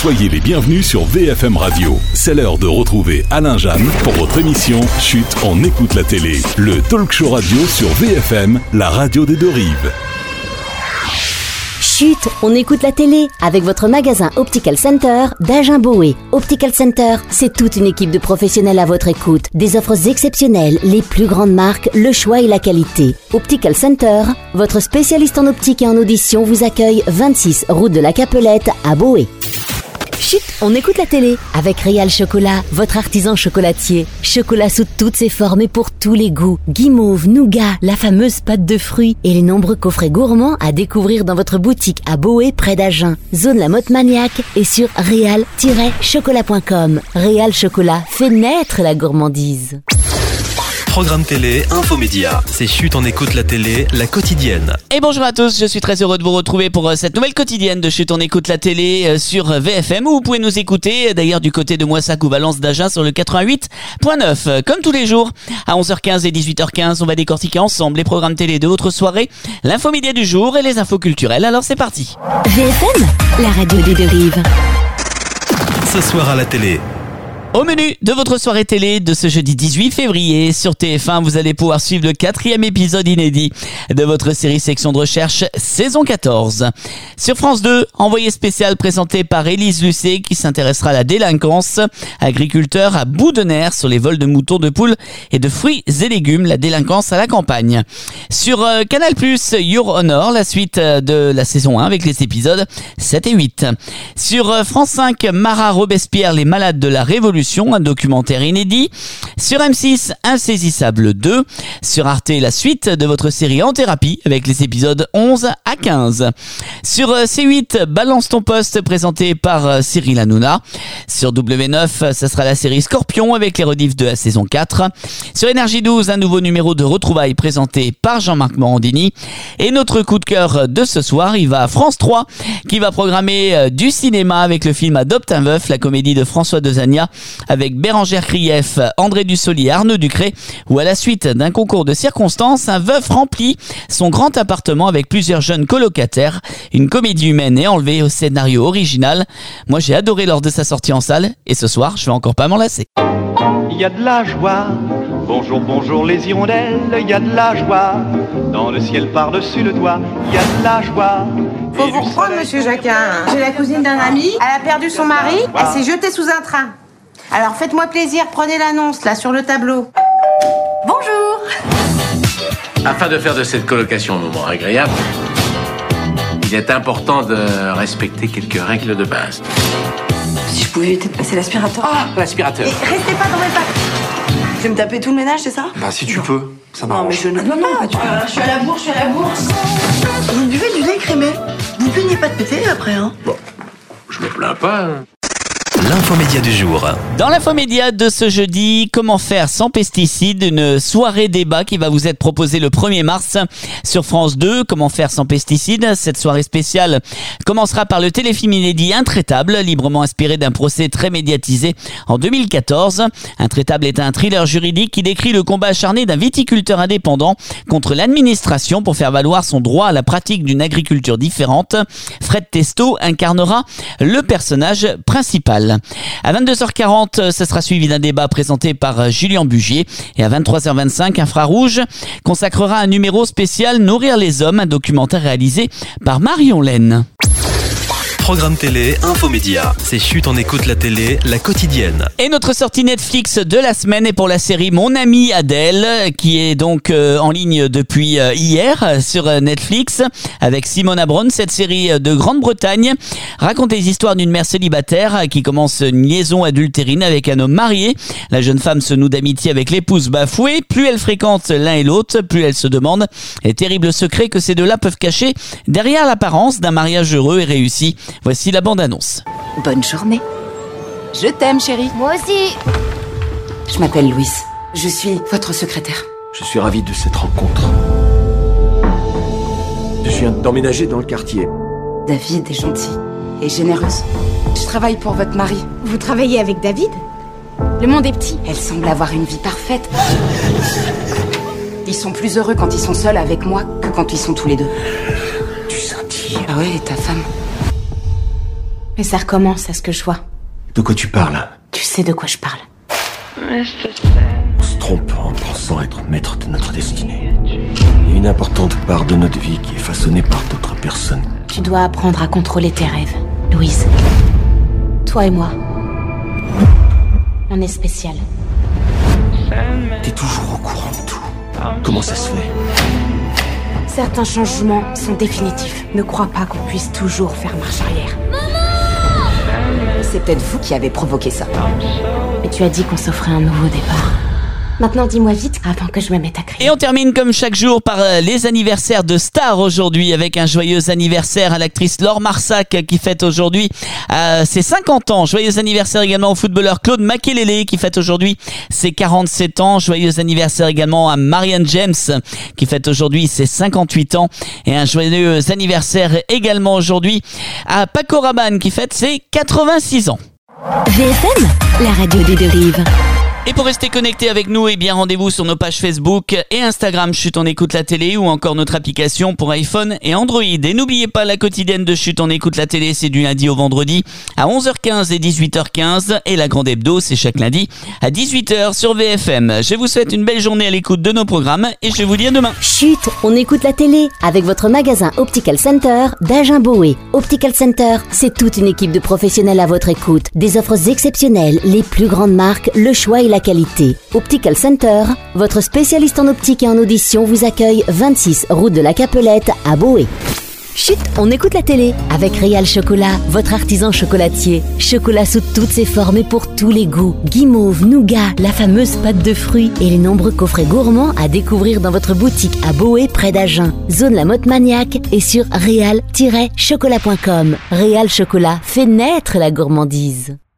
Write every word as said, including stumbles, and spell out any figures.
Soyez les bienvenus sur V F M Radio. C'est l'heure de retrouver Alain Jeanne pour votre émission Chut, on écoute la télé. Le talk show radio sur V F M, la radio des deux rives. Chut, on écoute la télé avec votre magasin Optical Center d'Agen-Boé. Optical Center, c'est toute une équipe de professionnels à votre écoute. Des offres exceptionnelles, les plus grandes marques, le choix et la qualité. Optical Center, votre spécialiste en optique et en audition, vous accueille vingt-six route de la Capelette à Boé. Chut, on écoute la télé avec Réal Chocolat, votre artisan chocolatier. Chocolat sous toutes ses formes et pour tous les goûts. Guimauve, nougat, la fameuse pâte de fruits et les nombreux coffrets gourmands à découvrir dans votre boutique à Boé près d'Agen. Zone La Motte Maniaque et sur réal tiret chocolat point com. Réal Chocolat fait naître la gourmandise. Programme télé, infomédia. C'est Chut, on écoute la télé, la quotidienne. Et bonjour à tous, je suis très heureux de vous retrouver pour cette nouvelle quotidienne de Chut, on écoute la télé sur V F M, où vous pouvez nous écouter d'ailleurs du côté de Moissac ou Valence d'Agen sur le quatre-vingt-huit point neuf. Comme tous les jours, à onze heures quinze et dix-huit heures quinze, on va décortiquer ensemble les programmes télé de votre soirée, l'infomédia du jour et les infos culturelles. Alors c'est parti. V F M, la radio des deux rives. Ce soir à la télé. Au menu de votre soirée télé de ce jeudi dix-huit février sur T F un, vous allez pouvoir suivre le quatrième épisode inédit de votre série Section de recherche saison quatorze. Sur France deux, envoyé spécial présenté par Élise Lucet qui s'intéressera à la délinquance. Agriculteur à bout de nerfs sur les vols de moutons, de poules et de fruits et légumes, la délinquance à la campagne. Sur euh, Canal plus, Your Honor, la suite de la saison un avec les épisodes sept et huit. Sur euh, France cinq, Marat Robespierre, les malades de la Révolution, un documentaire inédit. Sur M six, Insaisissable deux. Sur Arte, la suite de votre série En thérapie avec les épisodes onze à quinze. Sur C huit, Balance ton poste présenté par Cyril Hanouna. Sur W neuf, ça sera la série Scorpion avec les rediffs de la saison quatre. Sur Énergie douze, un nouveau numéro de retrouvailles présenté par Jean-Marc Morandini. Et notre coup de cœur de ce soir, il va à France trois qui va programmer du cinéma avec le film Adopte un veuf, la comédie de François Dezania avec Bérangère Krief, André Dussolier et Arnaud Ducré, où à la suite d'un concours de circonstances, un veuf remplit son grand appartement avec plusieurs jeunes colocataires. Une comédie humaine est enlevée au scénario original. Moi j'ai adoré lors de sa sortie en salle et ce soir je vais encore pas m'en lasser. Il y a de la joie, bonjour bonjour les hirondelles, il y a de la joie, dans le ciel par-dessus le toit, il y a de la joie. Faut vous reprendre, monsieur Jacquin. J'ai la cousine d'un ami, elle a perdu son mari, elle s'est jetée sous un train. Alors faites-moi plaisir, prenez l'annonce là sur le tableau. Bonjour. Afin de faire de cette colocation un moment agréable, il est important de respecter quelques règles de base. Si je pouvais éviter de passer l'aspirateur. Ah, l'aspirateur. Et restez pas dans mes pattes. Je vais me taper tout le ménage, c'est ça? Bah si tu peux, ça Non mais m'arrange. je ne peux pas. Tu... Euh, je suis à la bourse, je suis à la bourse. Vous buvez du lait crémé. Vous plaignez pas de péter après, hein? Bon, je me plains pas. Hein. L'infomédia du jour. Dans l'infomédia de ce jeudi, comment faire sans pesticides, une soirée débat qui va vous être proposée le premier mars sur France deux. Comment faire sans pesticides. Cette soirée spéciale commencera par le téléfilm inédit Intraitable, librement inspiré d'un procès très médiatisé en deux mille quatorze. Intraitable est un thriller juridique qui décrit le combat acharné d'un viticulteur indépendant contre l'administration pour faire valoir son droit à la pratique d'une agriculture différente. Fred Testo incarnera le personnage principal. À vingt-deux heures quarante, ce sera suivi d'un débat présenté par Julien Bugier. Et à vingt-trois heures vingt-cinq, Infrarouge consacrera un numéro spécial Nourrir les hommes, un documentaire réalisé par Marion Laine. Programme télé, infomédia. C'est Chut, on écoute la télé, la quotidienne. Et notre sortie Netflix de la semaine est pour la série Mon amie Adèle, qui est donc euh, en ligne depuis euh, hier sur euh, Netflix, avec Simona Brown. Cette série de Grande-Bretagne raconte les histoires d'une mère célibataire qui commence une liaison adultérine avec un homme marié. La jeune femme se noue d'amitié avec l'épouse bafouée. Plus elle fréquente l'un et l'autre, plus elle se demande les terribles secrets que ces deux-là peuvent cacher derrière l'apparence d'un mariage heureux et réussi. Voici la bande-annonce. Bonne journée. Je t'aime, chérie. Moi aussi. Je m'appelle Louise. Je suis votre secrétaire. Je suis ravi de cette rencontre. Je viens d'emménager dans le quartier. David est gentil et généreuse. Je travaille pour votre mari. Vous travaillez avec David? Le monde est petit. Elle semble avoir une vie parfaite. Ils sont plus heureux quand ils sont seuls avec moi que quand ils sont tous les deux. Tu scintille. Ah ouais, et ta femme? Et ça recommence à ce que je vois. De quoi tu parles? Tu sais de quoi je parle. On se trompe en pensant être maître de notre destinée. Il y a une importante part de notre vie qui est façonnée par d'autres personnes. Tu dois apprendre à contrôler tes rêves, Louise. Toi et moi, on est spécial. T'es toujours au courant de tout. Comment ça se fait? Certains changements sont définitifs. Ne crois pas qu'on puisse toujours faire marche arrière. C'est peut-être vous qui avez provoqué ça. Mais tu as dit qu'on s'offrait un nouveau départ. Maintenant, dis-moi vite avant que je me mette à crier. Et on termine comme chaque jour par euh, les anniversaires de stars aujourd'hui, avec un joyeux anniversaire à l'actrice Laure Marsac qui fête aujourd'hui euh, ses cinquante ans. Joyeux anniversaire également au footballeur Claude Makélélé qui fête aujourd'hui ses quarante-sept ans. Joyeux anniversaire également à Marianne James qui fête aujourd'hui ses cinquante-huit ans. Et un joyeux anniversaire également aujourd'hui à Paco Rabanne qui fête ses quatre-vingt-six ans. V F M, la radio des deux rives. Et pour rester connecté avec nous, eh bien rendez-vous sur nos pages Facebook et Instagram Chut on écoute la télé ou encore notre application pour iPhone et Android. Et n'oubliez pas la quotidienne de Chut on écoute la télé, c'est du lundi au vendredi à onze heures quinze et dix-huit heures quinze et la grande hebdo c'est chaque lundi à dix-huit heures sur V F M. Je vous souhaite une belle journée à l'écoute de nos programmes et je vous dis à demain. Chut, on écoute la télé avec votre magasin Optical Center d'Agen-Boé. Optical Center, c'est toute une équipe de professionnels à votre écoute. Des offres exceptionnelles, les plus grandes marques, le choix et la qualité. Optical Center, votre spécialiste en optique et en audition vous accueille vingt-six route de la Capelette à Boé. Chut, on écoute la télé avec Réal Chocolat, votre artisan chocolatier. Chocolat sous toutes ses formes et pour tous les goûts. Guimauve, nougat, la fameuse pâte de fruits et les nombreux coffrets gourmands à découvrir dans votre boutique à Boé près d'Agen. Zone La Motte Maniaque et sur réal tiret chocolat point com. Réal Chocolat fait naître la gourmandise.